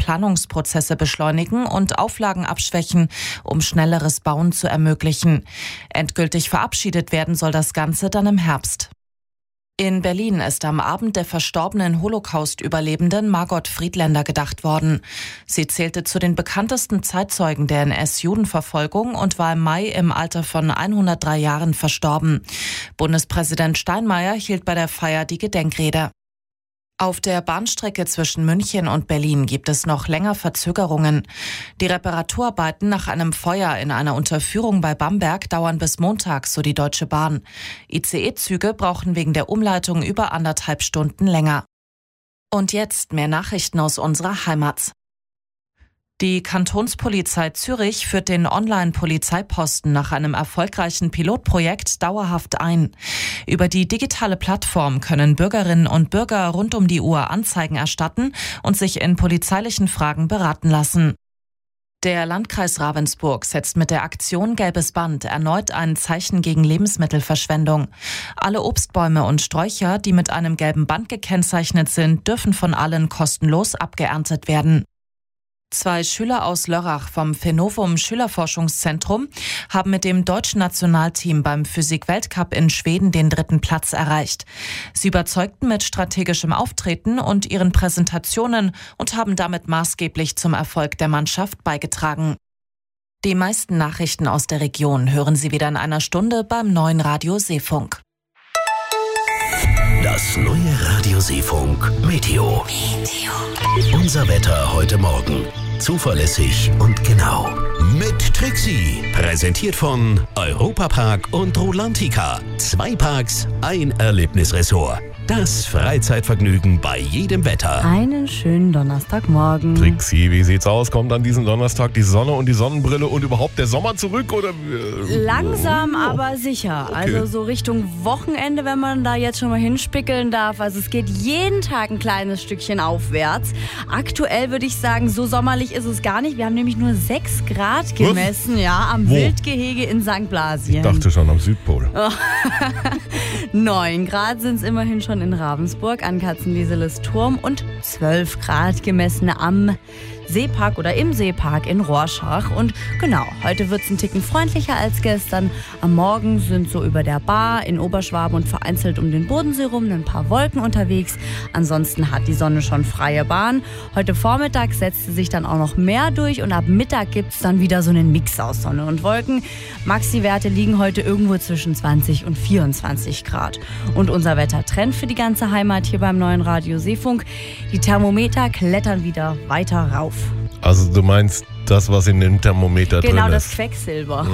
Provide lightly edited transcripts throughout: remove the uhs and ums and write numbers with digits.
Planungsprozesse beschleunigen und Auflagen abschwächen, um schnelleres Bauen zu ermöglichen. Endgültig verabschiedet werden soll das Ganze dann im Herbst. In Berlin ist am Abend der verstorbenen Holocaust-Überlebenden Margot Friedländer gedacht worden. Sie zählte zu den bekanntesten Zeitzeugen der NS-Judenverfolgung und war im Mai im Alter von 103 Jahren verstorben. Bundespräsident Steinmeier hielt bei der Feier die Gedenkrede. Auf der Bahnstrecke zwischen München und Berlin gibt es noch länger Verzögerungen. Die Reparaturarbeiten nach einem Feuer in einer Unterführung bei Bamberg dauern bis Montag, so die Deutsche Bahn. ICE-Züge brauchen wegen der Umleitung über 1,5 Stunden länger. Und jetzt mehr Nachrichten aus unserer Heimat. Die Kantonspolizei Zürich führt den Online-Polizeiposten nach einem erfolgreichen Pilotprojekt dauerhaft ein. Über die digitale Plattform können Bürgerinnen und Bürger rund um die Uhr Anzeigen erstatten und sich in polizeilichen Fragen beraten lassen. Der Landkreis Ravensburg setzt mit der Aktion Gelbes Band erneut ein Zeichen gegen Lebensmittelverschwendung. Alle Obstbäume und Sträucher, die mit einem gelben Band gekennzeichnet sind, dürfen von allen kostenlos abgeerntet werden. 2 Schüler aus Lörrach vom Fenovum Schülerforschungszentrum haben mit dem deutschen Nationalteam beim Physik-Weltcup in Schweden den 3. Platz erreicht. Sie überzeugten mit strategischem Auftreten und ihren Präsentationen und haben damit maßgeblich zum Erfolg der Mannschaft beigetragen. Die meisten Nachrichten aus der Region hören Sie wieder in einer Stunde beim neuen Radio Seefunk. Das neue Radio Seefunk Meteo. Unser Wetter heute Morgen. Zuverlässig und genau. Mit Trixie. Präsentiert von Europapark und Rolantica. 2 Parks, ein Erlebnisressort. Das Freizeitvergnügen bei jedem Wetter. Einen schönen Donnerstagmorgen. Trixie, wie sieht's aus? Kommt an diesem Donnerstag die Sonne und die Sonnenbrille und überhaupt der Sommer zurück? Oder? Langsam, aber sicher. Okay. Also so Richtung Wochenende, wenn man da jetzt schon mal hinspickeln darf. Also es geht jeden Tag ein kleines Stückchen aufwärts. Aktuell würde ich sagen, so sommerlich ist es gar nicht. Wir haben nämlich nur 6 Grad gemessen, ja, am Wildgehege in St. Blasien. Ich dachte schon am Südpol. 9 Grad sind es immerhin schon in Ravensburg an Katzenlieseles Turm und 12 Grad gemessen am Seepark oder im Seepark in Rorschach. Und genau, heute wird es ein Ticken freundlicher als gestern. Am Morgen sind so über der Bar in Oberschwaben und vereinzelt um den Bodensee rum ein paar Wolken unterwegs. Ansonsten hat die Sonne schon freie Bahn. Heute Vormittag setzte sich dann auch noch mehr durch und ab Mittag gibt es dann wieder so einen Mix aus Sonne und Wolken. Maxi-Werte liegen heute irgendwo zwischen 20 und 24 Grad. Und unser Wettertrend für die ganze Heimat hier beim neuen Radio Seefunk. Die Thermometer klettern wieder weiter rauf. Also du meinst das, was in dem Thermometer drin ist? Genau, das Quecksilber.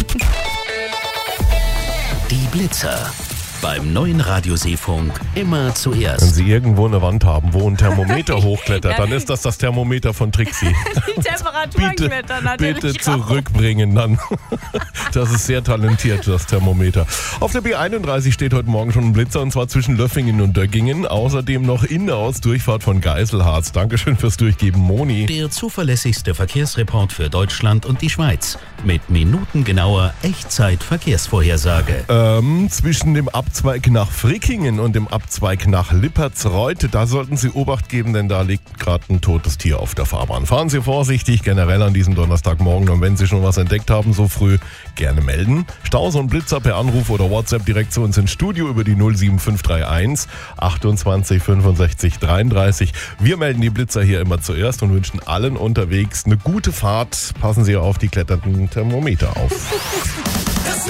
Die Blitzer. Beim neuen Radio Seefunk immer zuerst. Wenn Sie irgendwo eine Wand haben, wo ein Thermometer hochklettert, dann ist das Thermometer von Trixie. Die Temperatur klettert natürlich Bitte zurückbringen dann. Das ist sehr talentiert, das Thermometer. Auf der B31 steht heute Morgen schon ein Blitzer, und zwar zwischen Löffingen und Döggingen. Außerdem noch Innenaus-Durchfahrt von Geiselharz. Dankeschön fürs Durchgeben, Moni. Der zuverlässigste Verkehrsreport für Deutschland und die Schweiz. Mit minutengenauer Echtzeit-Verkehrsvorhersage. Zwischen dem Abzweig nach Frickingen und dem Abzweig nach Lippertsreuth, da sollten Sie Obacht geben, denn da liegt gerade ein totes Tier auf der Fahrbahn. Fahren Sie vorsichtig, generell an diesem Donnerstagmorgen, und wenn Sie schon was entdeckt haben, so früh, gerne melden. Staus und Blitzer per Anruf oder WhatsApp direkt zu uns ins Studio über die 07531 28 65 33. Wir melden die Blitzer hier immer zuerst und wünschen allen unterwegs eine gute Fahrt. Passen Sie auf die kletternden Thermometer auf. Das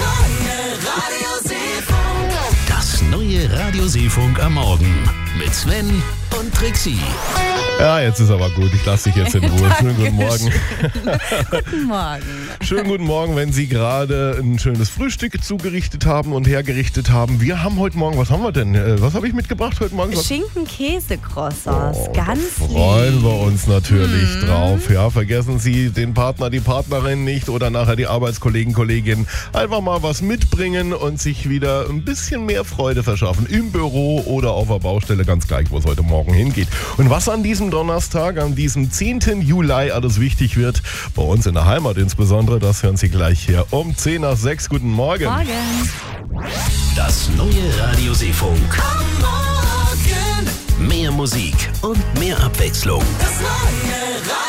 neue Radio Seefunk am Morgen mit Sven und Trixie. Ja, jetzt ist aber gut. Ich lasse dich jetzt in Ruhe. Schönen guten Morgen. Guten Morgen. Schönen guten Morgen, wenn Sie gerade ein schönes Frühstück zugerichtet haben und hergerichtet haben. Wir haben heute Morgen, was haben wir denn? Was habe ich mitgebracht heute Morgen? Schinken-Käse-Croissants, ganz freuen wir uns natürlich drauf. Ja, vergessen Sie den Partner, die Partnerin nicht oder nachher die Arbeitskollegen, Kolleginnen. Einfach mal was mitbringen und sich wieder ein bisschen mehr Freude verschaffen. Im Büro oder auf der Baustelle, ganz gleich, wo es heute Morgen hingeht. Und was an diesem Donnerstag, an diesem 10. Juli alles wichtig wird, bei uns in der Heimat insbesondere, das hören Sie gleich hier um 10 nach 6. Guten Morgen. Morgen. Das neue Radio Seefunk. Am Morgen. Mehr Musik und mehr Abwechslung. Das neue Radio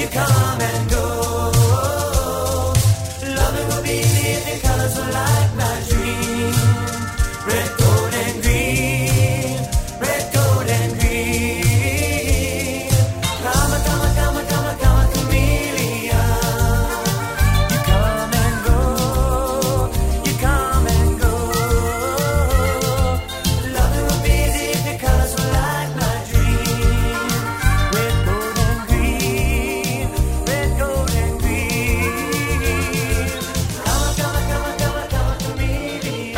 you come and go. Loving will be the colors are like my dream. Red, gold, and green. Red, gold, and green. Come, come, come, come, come, chameleon. You come and go. You come and go. Loving will be the colors are like my dream. Red, gold, and green. Red, gold, and green. Come, come, come, come, come, chameleon.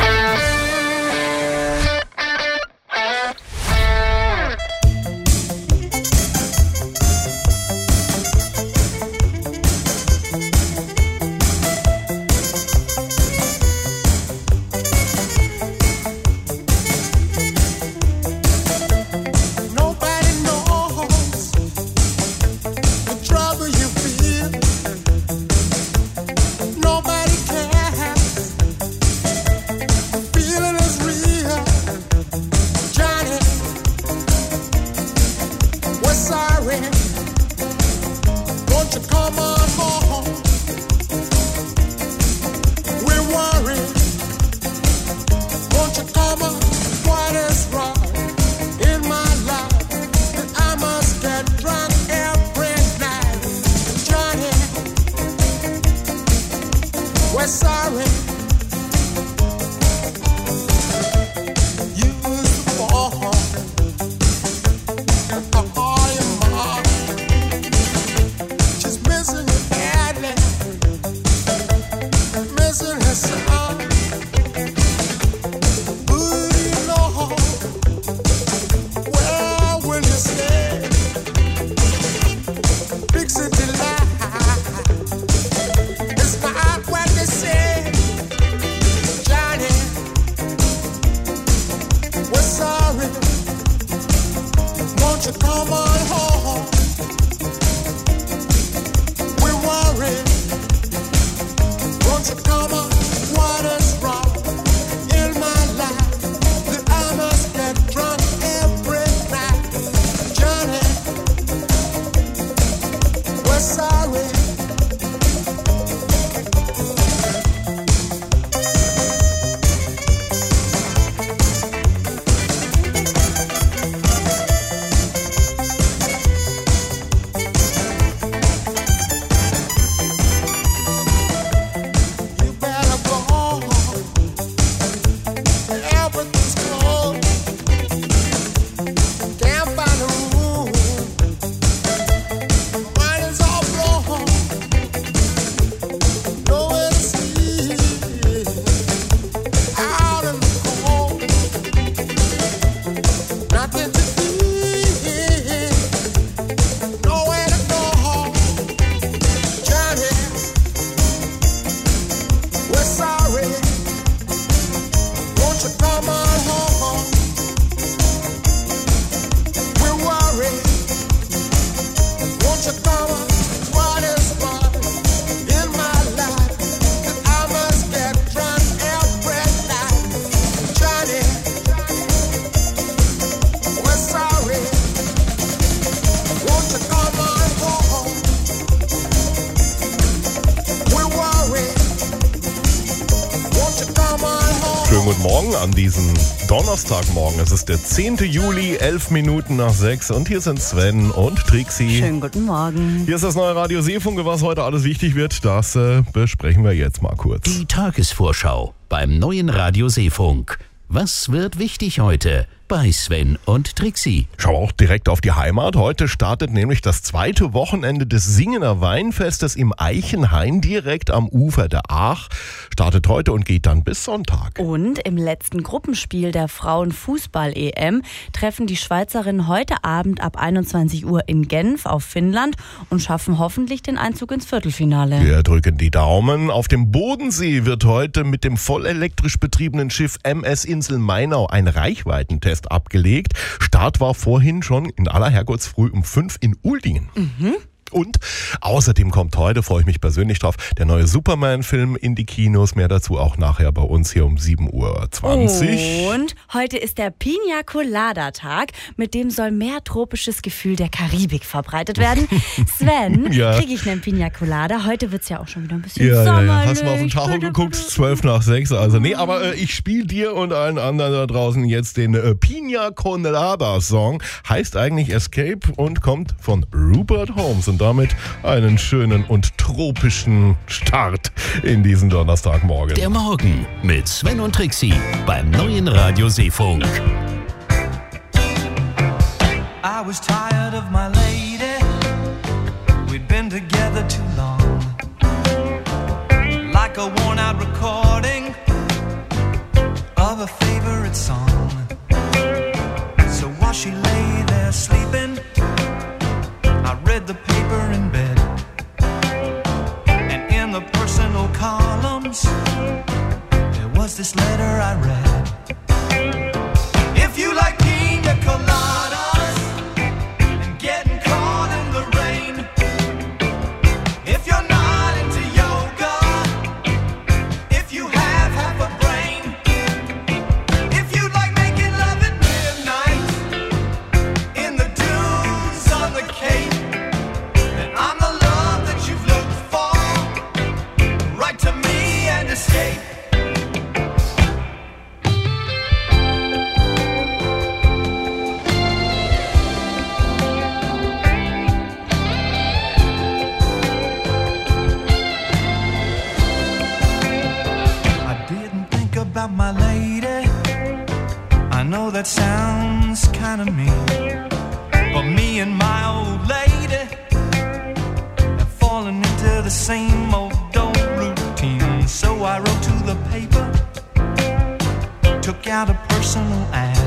Nobody knows the trouble you feel. Nobody cares. The feeling is real. Johnny, we're sorry. Won't you come on home? We're worried. Won't you come on? What is wrong in my life that I must get drunk every night? Johnny, we're sorry. You was born with a heart in mind. She's missing you badly, missing her son. Who do you know? Where will you stay? Big city life. It's not what they say. Johnny, we're sorry. Won't you come on home? We're worried. Won't you come on? What is wrong in my life that I must get drunk every night? Johnny, we're sorry. You better go home. Everything's closed. Can't find a room. Mine is all blown. Nowhere to sleep. Out in the cold. Nothing to eat. Nowhere to go. Johnny, we're sorry. Won't you come on home? We're worried. Won't you come on? What is wrong in my life that I must get drunk every night? Johnny, we're sorry. Won't you come on home? We're worried. Won't you come on home? Schönen guten Morgen an diesem Donnerstagmorgen. Es ist der 10. Juli, 11 Minuten nach 6 und hier sind Sven und Trixie. Schönen guten Morgen. Hier ist das neue Radio Seefunke, was heute alles wichtig wird, das besprechen wir jetzt mal kurz. Die Tagesvorschau beim neuen Radio Seefunk. Was wird wichtig heute bei Sven und Trixie? Schau auch direkt auf die Heimat. Heute startet nämlich das zweite Wochenende des Singener Weinfestes im Eichenhain direkt am Ufer der Aach. Startet heute und geht dann bis Sonntag. Und im letzten Gruppenspiel der Frauenfußball-EM treffen die Schweizerinnen heute Abend ab 21 Uhr in Genf auf Finnland und schaffen hoffentlich den Einzug ins Viertelfinale. Wir drücken die Daumen. Auf dem Bodensee wird heute mit dem vollelektrisch betriebenen Schiff MS Insel Mainau ein Reichweitentest abgelegt. Start war vorhin schon in aller Herrgottsfrüh um 5 in Uldingen. Und außerdem kommt heute, freue ich mich persönlich drauf, der neue Superman-Film in die Kinos. Mehr dazu auch nachher bei uns hier um 7:20 Uhr. Und heute ist der Piña Colada Tag. Mit dem soll mehr tropisches Gefühl der Karibik verbreitet werden. Sven, kriege ich einen Piña Colada? Heute wird es ja auch schon wieder ein bisschen sommerlich. Hast du mal auf den Tacho geguckt? 5:12. Also nee, aber ich spiele dir und allen anderen da draußen jetzt den Piña Colada Song. Heißt eigentlich Escape und kommt von Rupert Holmes. Und damit einen schönen und tropischen Start in diesen Donnerstagmorgen. Der Morgen mit Sven und Trixie beim neuen Radio Seefunk. I was tired of my lady. We'd been together too long. Like a worn out recording of a favorite song. So while she lay there sleeping, I read the paper in bed, and in the personal columns there was this letter I read. If you like piña coladas and getting caught in the rain, if you're not into yoga, if you have half a brain, if you like making love at midnight in the dunes on the Cape, I'm the love that you've looked for. Write to me and escape. I didn't think about my lady. I know that sounds kind of mean, but me and my old lady falling into the same old routine. So I wrote to the paper, took out a personal ad.